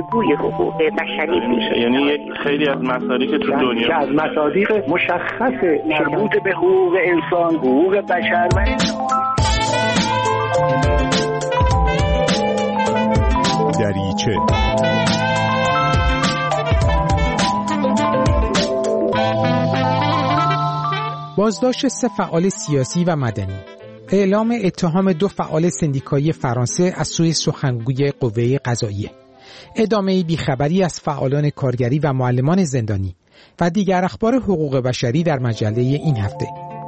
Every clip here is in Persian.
سخنگوی حقوق بشری میشه. یعنی خیلی از مصادیق تو دنیا که از مصادیق مشخص مربوط به حقوق انسان، حقوق بشر و دریچه بازداشت 3 فعال سیاسی و مدنی. اعلام اتهام 2 فعال سندیکایی فرانسه از سوی سخنگوی قوه قضاییه. ادامه بیخبری از فعالان کارگری و معلمان زندانی و دیگر اخبار حقوق بشری در مجله این هفته.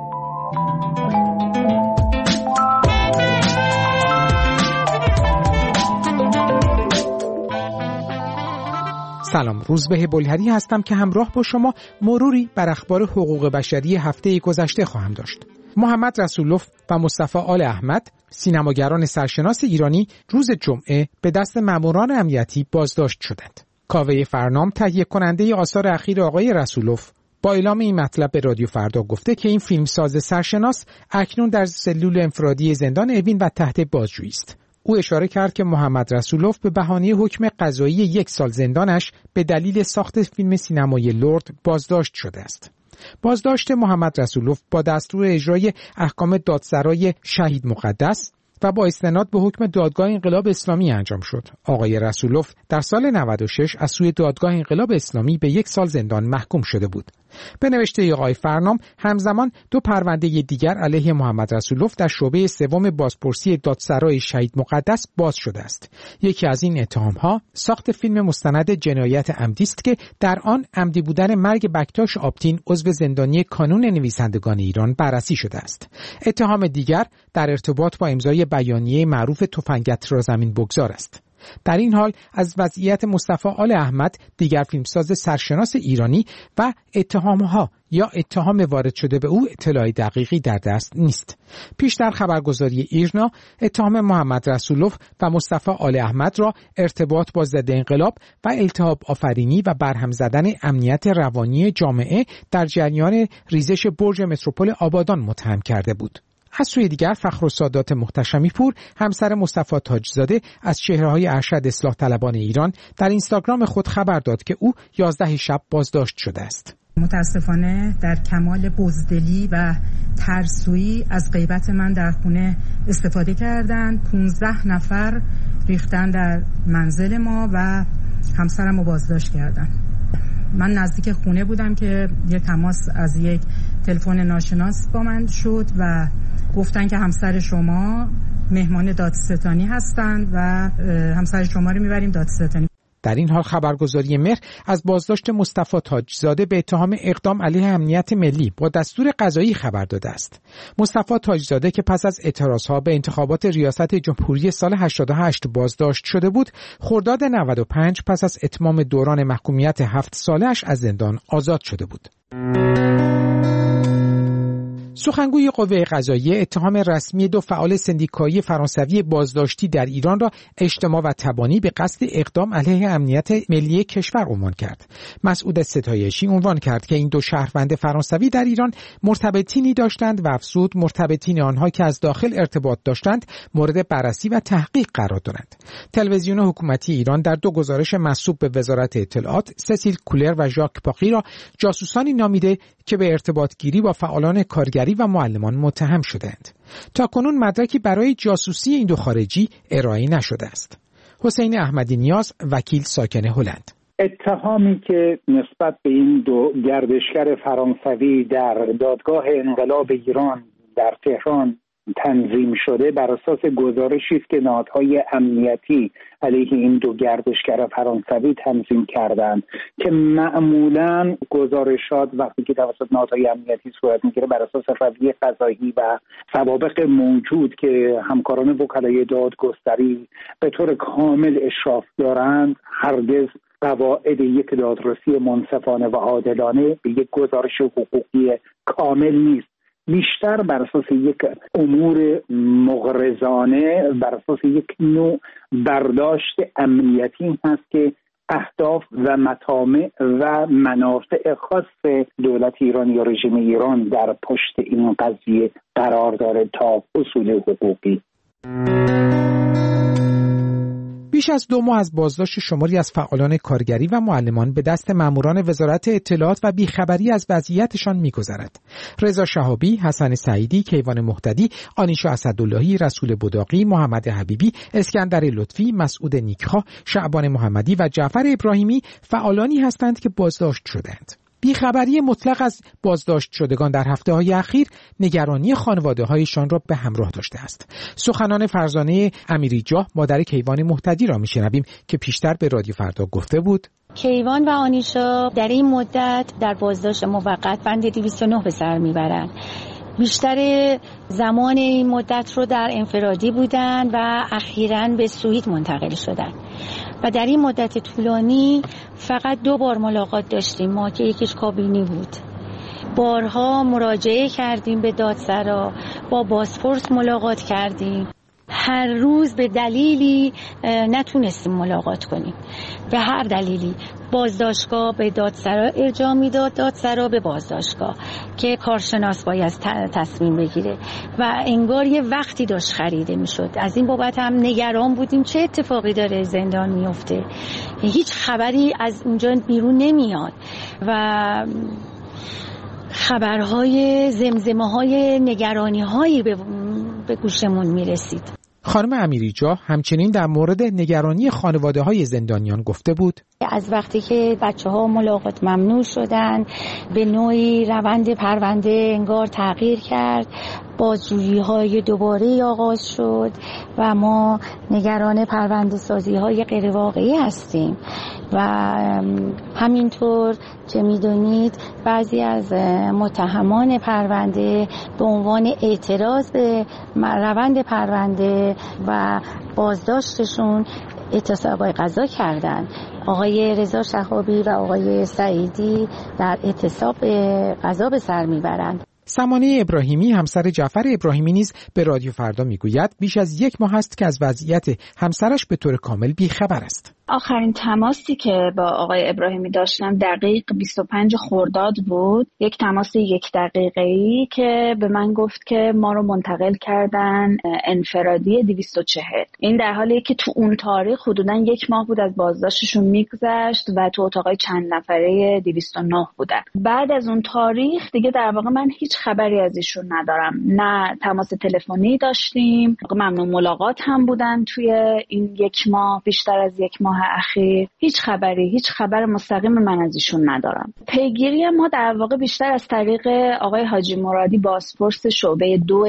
سلام، روزبه بلهری هستم که همراه با شما مروری بر اخبار حقوق بشری هفته گذشته خواهم داشت. محمد رسولوف و مصطفی آل احمد، سینماگران سرشناس ایرانی، روز جمعه به دست ماموران امنیتی بازداشت شدند. کاوه فرنام، تهیه کننده آثار اخیر آقای رسولوف، با اعلام این مطلب به رادیو فردا گفته که این فیلمساز سرشناس اکنون در سلول انفرادی زندان اوین و تحت بازجویی است. او اشاره کرد که محمد رسولوف به بهانه حکم قضایی 1 سال زندانش به دلیل ساخت فیلم سینمایی لرد بازداشت شده است. بازداشت محمد رسولوف با دستور اجرای احکام دادسرای شهید مقدس و با استناد به حکم دادگاه انقلاب اسلامی انجام شد. آقای رسولوف در سال 96 از سوی دادگاه انقلاب اسلامی به 1 سال زندان محکوم شده بود. به نوشته آقای فرنام، همزمان 2 پرونده دیگر علیه محمد رسولوف در شعبه 3 بازپرسی دادسرای شهید مقدس باز شده است. یکی از این اتهام‌ها ساخت فیلم مستند جنایت عمدی است که در آن عمدی بودن مرگ بکتاش آبتین، عضو زندانی کانون نویسندگان ایران، بررسی شده است. اتهام دیگر در ارتباط با امضای بیانیه معروف تفنگت را زمین بگذار است. در این حال از وضعیت مصطفی آل احمد، دیگر فیلمساز سرشناس ایرانی، و اتهامها یا اتهام وارد شده به او اطلاع دقیقی در دست نیست. پیش در خبرگزاری ایرنا، اتهام محمد رسولوف و مصطفی آل احمد را ارتباط با ضد انقلاب و التهاب آفرینی و برهم زدن امنیت روانی جامعه در جریان ریزش برج متروپول آبادان متهم کرده بود. از سوی دیگر فخرالسادات محتشمی پور، همسر مصطفی تاجزاده، از چهره‌های ارشد اصلاح طلبان ایران در اینستاگرام خود خبر داد که او 11 شب بازداشت شده است. متاسفانه در کمال بزدلی و ترسویی از غیبت من در خونه استفاده کردند. 15 نفر ریختن در منزل ما و همسرم رو بازداشت کردن. من نزدیک خونه بودم که یه تماس از یک تلفن ناشناس با من شد و گفتن که همسر شما مهمان دادستانی هستند و همسر شما رو میبریم دادستانی. در این حال خبرگزاری مهر از بازداشت مصطفی تاجزاده به اتهام اقدام علیه امنیت ملی با دستور قضایی خبر داده است. مصطفی تاجزاده که پس از اعتراضها به انتخابات ریاست جمهوری سال 88 بازداشت شده بود، خرداد 95 پس از اتمام دوران محکومیت 7 سالش از زندان آزاد شده بود. سخنگوی قوه قضاییه اتهام رسمی 2 فعال سندیکایی فرانسوی بازداشتی در ایران را اجتماع و تبانی به قصد اقدام علیه امنیت ملی کشور عنوان کرد. مسعود ستایشی عنوان کرد که این 2 شهروند فرانسوی در ایران مرتبطینی داشتند و افزود مرتبطین آنها که از داخل ارتباط داشتند مورد بررسی و تحقیق قرار دارند. تلویزیون حکومتی ایران در 2 گزارش منسوب به وزارت اطلاعات، سسیل کولر و ژاک پاقی را جاسوسانی نامیده که به ارتباط گیری با فعالان کارگری و معلمان متهم شدند. تاکنون مدرکی برای جاسوسی این 2 خارجی ارائه نشده است. حسین احمدی نیاز، وکیل ساکن هلند: اتهامی که نسبت به این 2 گردشگر فرانسوی در دادگاه انقلاب ایران در تهران تنظیم شده بر اساس گزارشی است که نهادهای امنیتی علیه این 2 گردشگر فرانسوی تنظیم کردند که معمولاً گزارشات وقتی که توسط نهادهای امنیتی صورت میگیره بر اساس رویه قضایی و سوابق موجود که همکاران وکلای دادگستری به طور کامل اشراف دارند، هرگز قواعد یک دادرسی منصفانه و عادلانه به یک گزارش حقوقی کامل نیست. بیشتر بر اساس یک امور مغرضانه، بر اساس یک نوع برداشت امنیتی هست که اهداف و مطامع و منافع خاص دولت ایران یا رژیم ایران در پشت این قضیه قرار داره تا اصول حقوقی. بیش از 2 ماه از بازداشت شماری از فعالان کارگری و معلمان به دست ماموران وزارت اطلاعات و بیخبری از وضعیتشان می‌گذرد. رضا شهابی، حسن سعیدی، کیوان مهتدی، آنیشا اسداللهی، رسول بداقی، محمد حبیبی، اسکندر لطفی، مسعود نیکخواه، شعبان محمدی و جعفر ابراهیمی فعالانی هستند که بازداشت شدند. بیخبری مطلق از بازداشت شدگان در هفته‌های اخیر نگرانی خانواده‌هایشان را به همراه داشته است. سخنان فرزانه امیری جاه، مادر کیوان مهتدی را میشنویم که پیشتر به رادیو فردا گفته بود: کیوان و آنیشا در این مدت در بازداشت موقت بند 209 به سر میبرند. بیشتر زمان این مدت رو در انفرادی بودن و اخیراً به سوئید منتقل شدن و در این مدت طولانی فقط 2 بار ملاقات داشتیم ما که یکیش کابینی بود. بارها مراجعه کردیم به دادسرا، با بازپرس ملاقات کردیم. هر روز به دلیلی نتونستیم ملاقات کنیم، به هر دلیلی. بازداشتگاه به دادسرا ارجاع میداد، دادسرا به بازداشتگاه که کارشناس باید تصمیم بگیره و انگار یه وقتی داشت خریده میشد. از این بابت هم نگران بودیم چه اتفاقی داره زندان میفته. هیچ خبری از اونجا بیرون نمیاد و خبرهای زمزمه‌های نگرانی‌هایی به گوشمون میرسید. خانم امیری جاه همچنین در مورد نگرانی خانواده‌های زندانیان گفته بود: از وقتی که بچه‌ها ملاقات ممنوع شدن به نوعی روند پرونده انگار تغییر کرد، بازجویی‌های دوباره آغاز شد و ما نگران پرونده سازی‌های غیر واقعی هستیم و همینطور که می‌دونید بعضی از متهمان پرونده به عنوان اعتراض به روند پرونده و بازداشتشون اعتصاب غذا کردند. آقای رضا شهابی و آقای سعیدی در اعتصاب غذا به سر میبرند. سمانه ابراهیمی، همسر جعفر ابراهیمی، نیز به رادیو فردا میگوید بیش از 1 ماه است که از وضعیت همسرش به طور کامل بیخبر است. آخرین تماسی که با آقای ابراهیمی داشتم دقیق 25 خرداد بود، یک تماس 1 دقیقه‌ای که به من گفت که ما رو منتقل کردن انفرادی 240. این در حالیه که تو اون تاریخ حدوداً 1 ماه بود از بازداشتشون میگذشت و تو اتاقای چند نفره 209 بودن. بعد از اون تاریخ دیگه در واقع من هیچ خبری از ایشون ندارم. نه تماس تلفنی داشتیم، ممنوع ملاقات هم بودن توی این 1 ماه، بیشتر از 1 ماه اخیر هیچ خبر مستقیم من از ایشون ندارم. پیگیری ما در واقع بیشتر از طریق آقای حاجی مرادی، بازپرس شعبه 2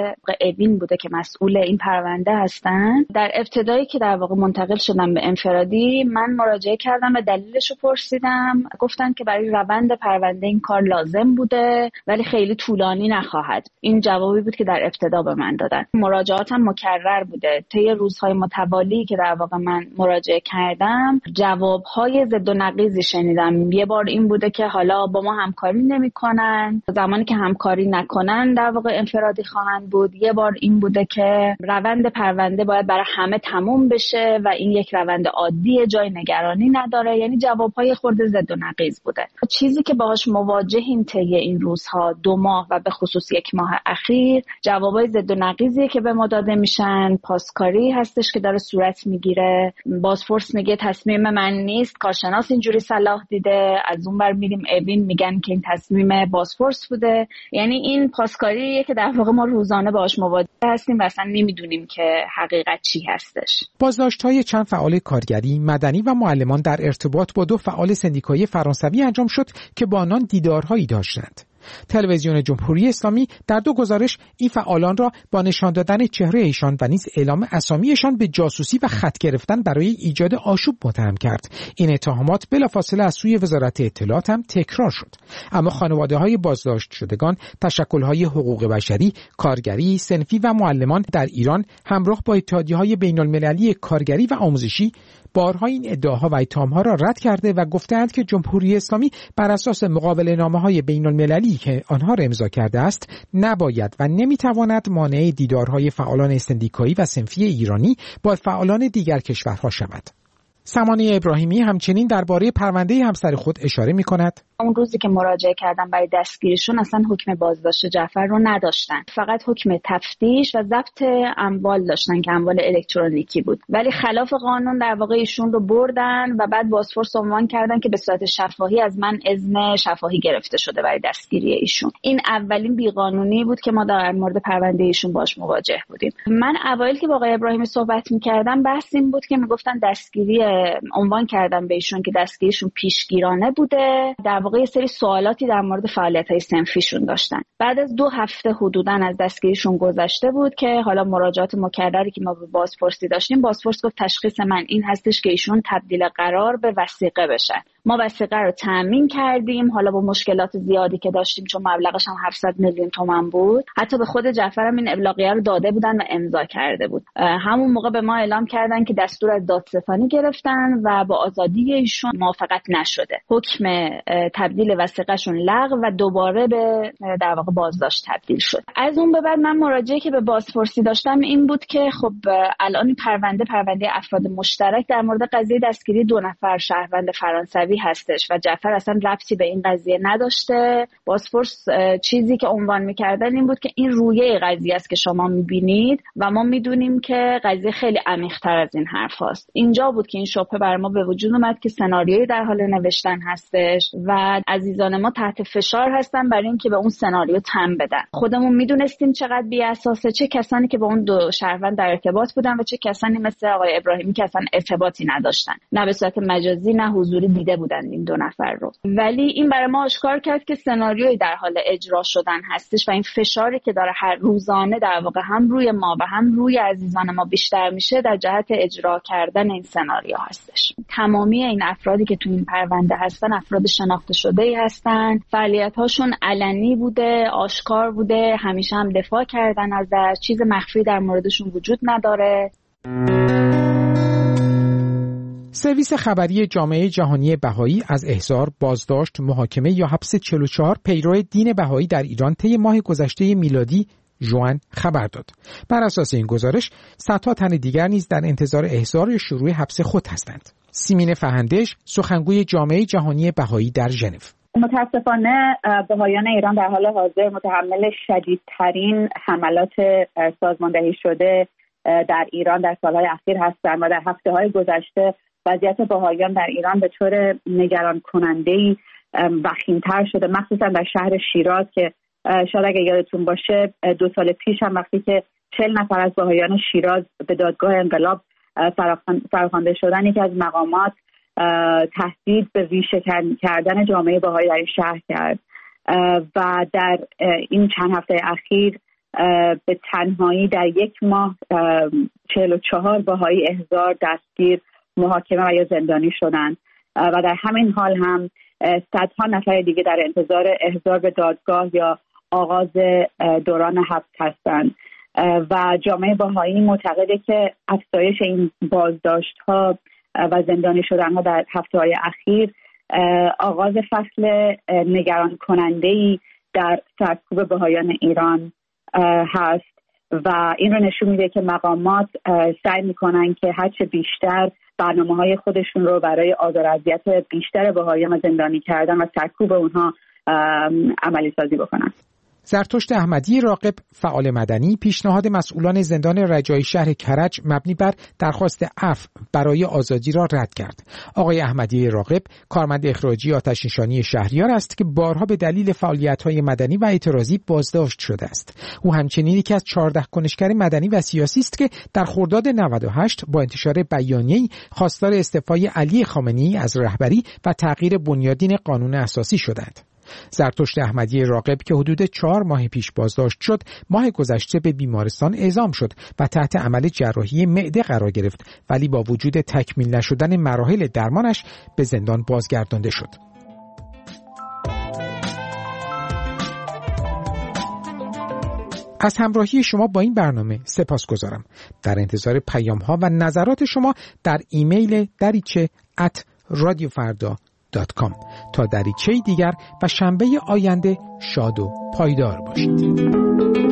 اوین بوده که مسئول این پرونده هستن. در ابتدایی که در واقع منتقل شدم به انفرادی، من مراجعه کردم و دلیلش رو پرسیدم. گفتن که برای روند پرونده این کار لازم بوده ولی خیلی طولانی نخواهد. این جوابی بود که در ابتدا به من دادن. مراجعاتم مکرر بوده. طی روزهای متوالی که در واقع من مراجعه کردم، جوابهای ضد و نقیضی شنیدم. یه بار این بوده که حالا با ما همکاری نمی‌کنن، زمانی که همکاری نکنن در واقع انفرادی خواهند بود. یه بار این بوده که روند پرونده باید برای همه تموم بشه و این یک روند عادیه، جای نگرانی نداره. یعنی جوابهای خورده ضد و نقیض بوده. چیزی که باهاش مواجهیم طی این روزها 2 ماه و به خصوص 1 ماه اخیر، جوابای ضد و نقیضی که به ما داده میشن. پاسکاری هستش که داره صورت میگیره، بازپرس میگه تصمیم من نیست، کارشناس اینجوری صلاح دیده، از اون بر میریم اوین میگن که این تصمیم بازپرس بوده. یعنی این پاسکاریه که در واقع ما روزانه باهاش مواجه هستیم و اصلا نمیدونیم که حقیقت چی هستش. بازداشت‌های چند فعال کارگری، مدنی و معلمان در ارتباط با 2 فعال سندیکایی فرانسوی انجام شد که با آنان دیدارهایی داشتند. تلویزیون جمهوری اسلامی در 2 گزارش این فعالان را با نشان دادن چهره ایشان و نیز اعلام اسامیشان به جاسوسی و خط گرفتن برای ایجاد آشوب متهم کرد. این اتهامات بلافاصله از سوی وزارت اطلاعات هم تکرار شد. اما خانواده‌های بازداشت شدگان، تشکل‌های حقوق بشری، کارگری، صنفی و معلمان در ایران همراه با اتحادیه‌های بین‌المللی کارگری و آموزشی بارها این ادعاها و اتهام‌ها را رد کرده و گفتند که جمهوری اسلامی بر اساس مقابله‌نامه‌های بین‌المللی که آنها را امضا کرده است نباید و نمی‌تواند مانع دیدارهای فعالان سندیکایی و صنفی ایرانی با فعالان دیگر کشورها شود. سمانه ابراهیمی همچنین درباره پرونده همسر خود اشاره می‌کند. اون روزی که مراجعه کردم برای دستگیریشون اصلا حکم بازداشت جعفر رو نداشتن، فقط حکم تفتیش و ضبط اموال داشتن که اموال الکترونیکی بود، ولی خلاف قانون در واقع ایشون رو بردن و بعد بازپرس عنوان کردن که به صورت شفاهی از من اذن شفاهی گرفته شده برای دستگیری ایشون. این اولین بیقانونی بود که ما در مورد پرونده ایشون باش مواجه بودیم. من اوایل که با آقای ابراهیمی صحبت می‌کردم بحث این بود که میگفتن دستگیری، عنوان کردن به ایشون که دستگیریشون پیشگیرانه بوده، در واقع یه سری سوالاتی در مورد فعالیت‌های صنفیشون داشتن. بعد از 2 هفته حدوداً از دستگیریشون گذشته بود که حالا مراجعات مکرری که ما به بازپرسی داشتیم، بازپرس گفت تشخیص من این هستش که ایشون تبدیل قرار به وثیقه بشن. ما وثیقه رو تامین کردیم، حالا با مشکلات زیادی که داشتیم چون مبلغش هم 700 میلیون تومان بود. حتی به خود جعفر هم این ابلاغیه رو داده بودن و امضا کرده بود. همون موقع به ما اعلام کردن که دستور از دادستانی گرفتن و با آزادی ایشون موافقت نشده. حکم تبدیل وثیقه‌شون لغو و دوباره به در واقع بازداشت تبدیل شد. از اون به بعد من مراجعه که به بازپرسی داشتم این بود که خب الان پرونده افراد مشترک در مورد قضیه دستگیری 2 نفر شهروند فرانسوی هستش و جعفر اصلا ربطی به این قضیه نداشته. بازپرس چیزی که عنوان می‌کردن این بود که این رویه قضیه است که شما می‌بینید و ما می‌دونیم که قضیه خیلی عمیق‌تر از این حرف هست. اینجا بود که این شبهه بر ما به وجود اومد که سناریویی در حال نوشتن هستش و عزیزان ما تحت فشار هستن برای اینکه به اون سناریو تن بدن. خودمون میدونستیم چقدر بی اساسه، چه کسانی که با اون 2 شهروند در ارتباط بودن و چه کسانی مثل آقای ابراهیمی که اصلا ارتباطی نداشتن، نه به صورت مجازی نه حضوری دیده بودن این 2 نفر رو. ولی این برای ما آشکار کرد که سناریویی در حال اجرا شدن هستش و این فشاری که داره هر روزانه در واقع هم روی ما و هم روی عزیزان ما بیشتر میشه در جهت اجرا کردن این سناریو هستش. تمامی این افرادی که تو این پرونده هستن افراد شناخته شده‌ای هستن، فعالیت‌هاشون علنی بوده، آشکار بوده، همیشه هم دفاع کردن ازش، چیز مخفی در موردشون وجود نداره. سرویس خبری جامعه جهانی بهایی از احضار، بازداشت، محاکمه یا حبس 44 پیرو دین بهایی در ایران طی ماه گذشته میلادی ژوئن خبر داد. بر اساس این گزارش صدها تن دیگر نیز در انتظار احضار یا شروع حبس خود هستند. سیمین فهندش، سخنگوی جامعه جهانی بهایی در ژنو: متاسفانه بهایان ایران در حال حاضر متحمل شدیدترین حملات سازماندهی شده در ایران در سالهای اخیر هستند و در هفته‌های گذشته وضعیت بهایان در ایران به طور نگران کننده‌ای وخیم‌تر شده، مخصوصا در شهر شیراز که شاید اگه یادتون باشه 2 سال پیش هم وقتی که 40 نفر از بهایان شیراز به دادگاه انقلاب فراخوانده شدن، یکی از مقامات تهدید به ریشه کردن جامعه بهایی در این شهر کرد و در این چند هفته اخیر به تنهایی در 1 ماه 44 بهایی احضار، دستگیر، محاکمه و یا زندانی شدند و در همین حال هم صدها نفر دیگه در انتظار احضار به دادگاه یا آغاز دوران حبس هستند و جامعه بهایی معتقده که افزایش این بازداشت‌ها و زندانی شدن‌ها در هفته‌های اخیر آغاز فصل نگران کننده‌ای در سرکوب بهایان ایران هست و این رو نشون میده که مقامات سعی میکنن که هرچه بیشتر برنامه‌های خودشون رو برای آزار و اذیت بیشتر بهاییان و زندانی کردن و سرکوب اونها عملی سازی بکنن. زرتشت احمدی راغب، فعال مدنی، پیشنهاد مسئولان زندان رجایی شهر کرج مبنی بر درخواست عفو برای آزادی را رد کرد. آقای احمدی راغب کارمند اخراجی آتش‌نشانی شهریار است که بارها به دلیل فعالیت‌های مدنی و اعتراضی بازداشت شده است. او همچنین یکی از 14 کنشگر مدنی و سیاسی است که در خرداد 98 با انتشار بیانیه‌ای خواستار استعفای علی خامنه‌ای از رهبری و تغییر بنیادین قانون اساسی شدند. زرتشت احمدی راغب که حدود 4 ماه پیش بازداشت شد، ماه گذشته به بیمارستان اعزام شد و تحت عمل جراحی معده قرار گرفت، ولی با وجود تکمیل نشدن مراحل درمانش به زندان بازگردانده شد. از همراهی شما با این برنامه سپاسگزارم. در انتظار پیام‌ها و نظرات شما در ایمیل dariche@radiofarda.com. تا دریچه دیگر و شنبه آینده شاد و پایدار باشید.